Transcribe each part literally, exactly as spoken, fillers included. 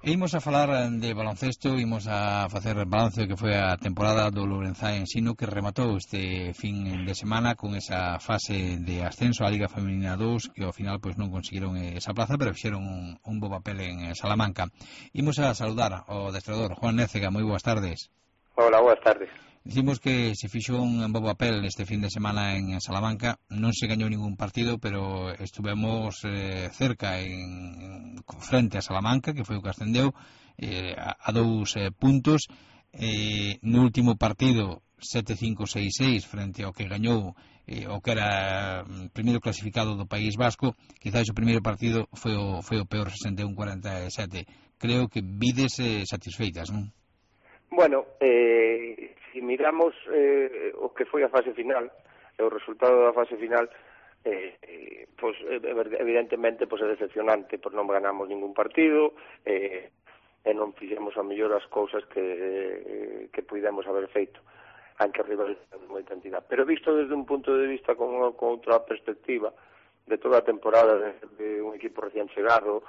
E imos a falar de baloncesto, imos a facer balance que foi a temporada do Lourenzán Ensino, que rematou este fin de semana con esa fase de ascenso á Liga Femenina dous, que ao final pois non conseguiron esa plaza, pero fixeron un, un bo papel en Salamanca. Imos a saludar ao adestrador Juan Nécega. Moi boas tardes. Hola, boas tardes. Dicimos que se fixo un bo papel este fin de semana en Salamanca. Non se gañou ningún partido, pero estuvemos eh, cerca en, en frente a Salamanca, que foi o que ascendeu eh, a, a dous eh, puntos. Eh, no último partido sete cinco seis seis frente ao que gañou eh, o que era o primeiro clasificado do País Vasco. Quizás o primeiro partido foi o, foi o peor, sesenta e un cuarenta e sete. Creo que vides eh, satisfeitas, non? Bueno, eh, se miramos eh, o que foi a fase final, o resultado da fase final, eh, eh, pues, evidentemente pues, é decepcionante, pues non ganamos ningún partido, eh, e non fixemos a mellor as cousas que, eh, que puidemos haber feito, aunque arriba de moita entidade. Pero visto desde un punto de vista con, con outra perspectiva, de toda a temporada de, de un equipo recién chegado,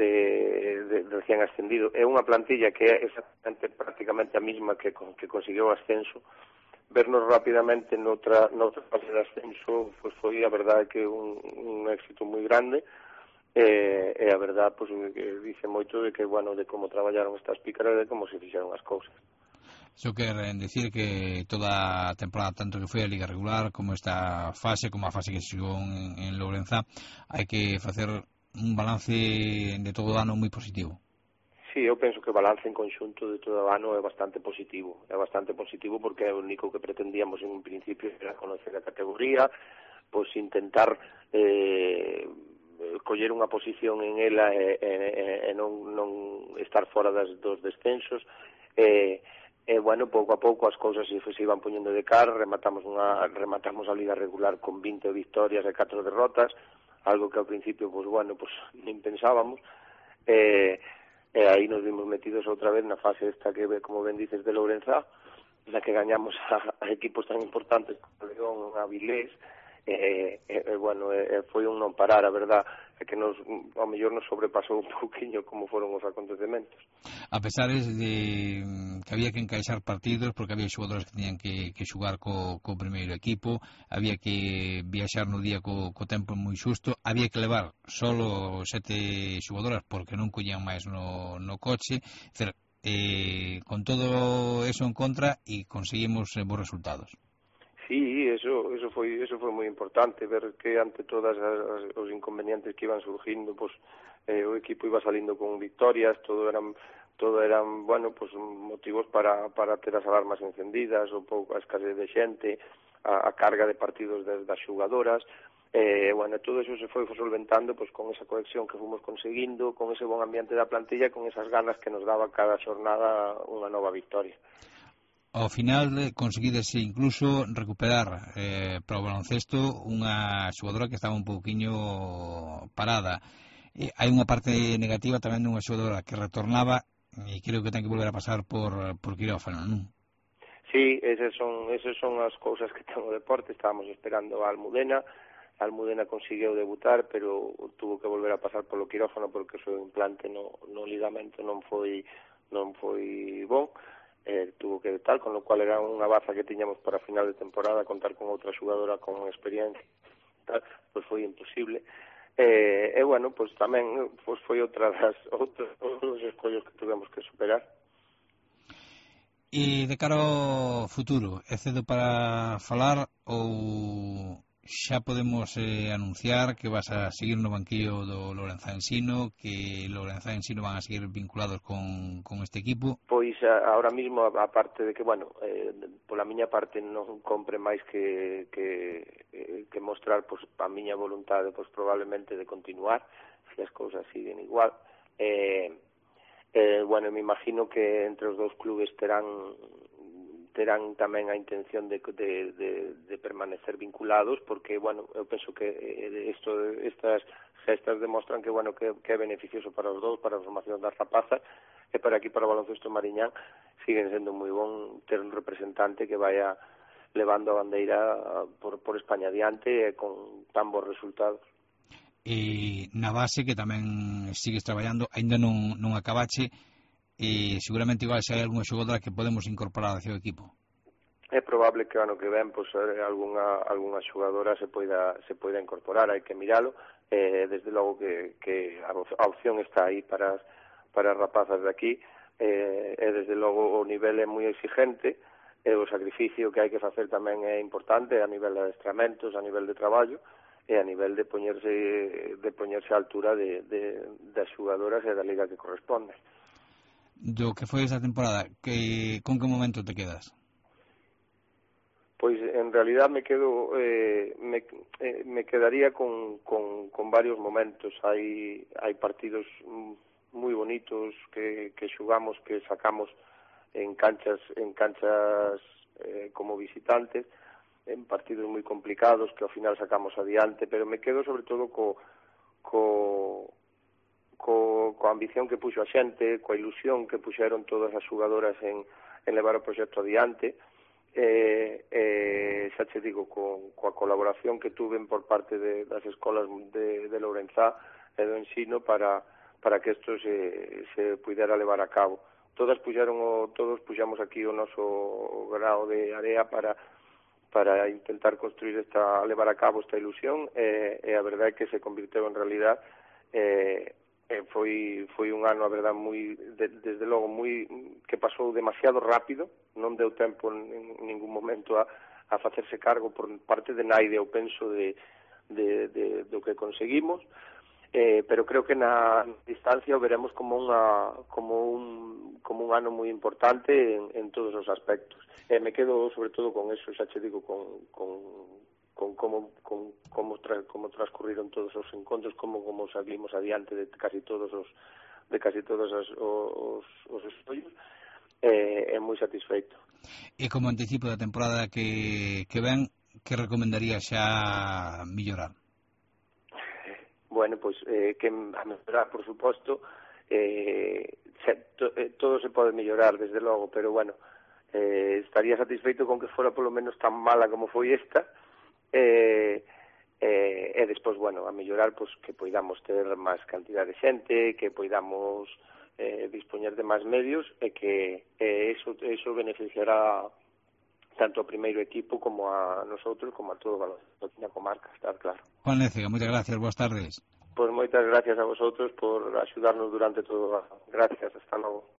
de, de, de recién ascendido, é unha plantilla que é exactamente prácticamente a mesma que, que conseguiu o ascenso. Vernos rapidamente noutra, noutra fase de ascenso pues foi a verdade que un, un éxito moi grande, e, e a verdade pues, que dice moito de que, bueno, de como traballaron estas pícaras e de como se fixeron as cousas. Iso quer decir que toda a temporada, tanto que foi a Liga Regular como esta fase, como a fase que se xogou en, en Lourenzán, hai que facer un balance de todo o ano moi positivo. Sí, eu penso que o balance en conxunto de todo o ano é bastante positivo. É bastante positivo porque é o único que pretendíamos en un principio era conocer a categoría, pois intentar eh, coller unha posición en ela e, e, e non, non estar fora das, dos descensos. E, e bueno, pouco a pouco as cousas se, se iban poñendo de cara, rematamos, unha, rematamos a Liga Regular con vinte victorias e catro derrotas, algo que ao principio, pues bueno, pues nin pensábamos, e, e aí nos vimos metidos outra vez na fase esta que, como ben dices, de Lourenzán, na que gañamos a, a equipos tan importantes como León, Avilés, e, e, e bueno, e, foi un non parar, a verdad, é que nos, ao mellor nos sobrepasou un pouquiño como foron os acontecementos. A pesar de que había que encaixar partidos, porque había xogadores que tenían que, que xugar co, co primeiro equipo, había que viaxar no día co, co tempo moi xusto, había que levar solo sete xogadoras porque non collían máis no, no coche, dizer, eh, con todo eso en contra e conseguimos eh, bons resultados. Sí, eso eso foi eso foi moi importante, ver que ante todas as, os inconvenientes que iban surgindo, pues eh, o equipo iba salindo con victorias, todo eran todo eran, bueno, pues motivos para para ter as alarmas encendidas, o pouco a escasez de xente, a, a carga de partidos das, das xugadoras. Eh, bueno, todo eso se foi solventando pues con esa conexión que fomos conseguindo, con ese bon ambiente da plantilla, con esas ganas que nos daba cada xornada unha nova victoria. Ao final conseguidese incluso recuperar eh, para o baloncesto unha xogadora que estaba un pouquiño parada. Eh, hai unha parte negativa tamén dunha xogadora que retornaba e creo que ten que volver a pasar por, por quirófano, non? Sí, esas son, esas son as cousas que ten o deporte. Estábamos esperando a Almudena, a Almudena conseguiu debutar, pero tuvo que volver a pasar polo quirófano porque o seu implante no, no ligamento non foi non foi bon. Eh, tuvo que tal, con lo cual era unha baza que tiñamos para final de temporada, contar con outra xugadora con experiencia, tal, pois foi imposible. Eh, e bueno, pois tamén pois foi outra das outros os escollos que tuvemos que superar. E de cara ao futuro, é cedo para falar ou xa podemos eh, anunciar que vas a seguir no banquillo do Lourenzán Ensino, que Lourenzán Ensino van a seguir vinculados con, con este equipo? Pois a, ahora mismo, a parte de que, bueno, eh, pola miña parte non compre máis que, que, eh, que mostrar pois, a miña voluntade pois, probablemente de continuar, se as cousas siguen igual. Eh, eh, bueno, me imagino que entre os dous clubes terán terán tamén a intención de, de, de, de permanecer vinculados, porque, bueno, eu penso que isto, estas gestas demostran que, bueno, que, que é beneficioso para os dous, para a formación das rapazas, e para aquí, para o baloncesto Mariñán, siguen sendo moi bon ter un representante que vaya levando a bandeira por, por España adiante e con tan bons resultados. e na base que tamén sigues traballando, aínda non, non acabache, e seguramente igual se hai algunha xogadora que podemos incorporar ao seu equipo. É probable que o ano que ven pois, algunha, algunha xogadora se poida, se poida incorporar, hai que miralo, eh, desde logo que, que a opción está aí para, para as rapazas de aquí, eh, e desde logo o nivel é moi exigente, e o sacrificio que hai que facer tamén é importante a nivel de adestramentos, a nivel de traballo, e a nivel de poñerse de poñerse á altura de, de, das xogadoras e da liga que corresponde. Do que foi esta temporada, que, con que momento te quedas? Pois en realidad me quedo eh, me, eh, me quedaría con, con, con varios momentos. Hai hai partidos moi bonitos que, que xugamos, que sacamos en canchas en canchas eh, como visitantes, en partidos moi complicados que ao final sacamos adiante, pero me quedo sobre todo co co co coa ambición que puxo a xente, coa ilusión que puxeron todas as xogadoras en, en levar o proxecto adiante. Eh, eh, xa che digo, con, coa colaboración que tuven por parte de, das escolas de, de Lourenzá e do ensino para, para que isto se, se pudera levar a cabo. Todas puxeron o, todos puxamos aquí o noso grao de area para, para intentar construir esta, levar a cabo esta ilusión, e, e a verdade é que se convirteu en realidad. eh, Eh, foi foi un ano, a verdad, moi de, desde logo moi que pasou demasiado rápido, non deu tempo en, en ningún momento a, a facerse cargo por parte de naide, eu penso, de, de, de do que conseguimos, eh, pero creo que na distancia o veremos como unha como un como un ano moi importante en, en todos os aspectos. Eh, me quedo sobre todo con eso, xa che digo, con, con con como con como tra, como transcurriron todos os encontros, como como salimos adiante de casi todos os de casi todos os os, os estudios, eh, é moi satisfeito. E como anticipo da temporada que, que ven, que recomendaría xa mellorar? Bueno, pois pues, eh, que a mellorar, por suposto, eh, se, to, eh, todo se pode mellorar, desde logo, pero bueno, eh, estaría satisfeito con que fora polo menos tan mala como foi esta. E, e, e despois, bueno, a mellorar, pois, que poidamos ter máis cantidad de xente, que poidamos eh, dispoñer de máis medios, e que e eso, eso beneficiará tanto ao primeiro equipo como a nosotros, como a todo o baloncesto da comarca, está claro. Juan Lécega, moitas gracias, boas tardes. Pois moitas gracias a vosotros por axudarnos durante todo o ano. Gracias, hasta logo.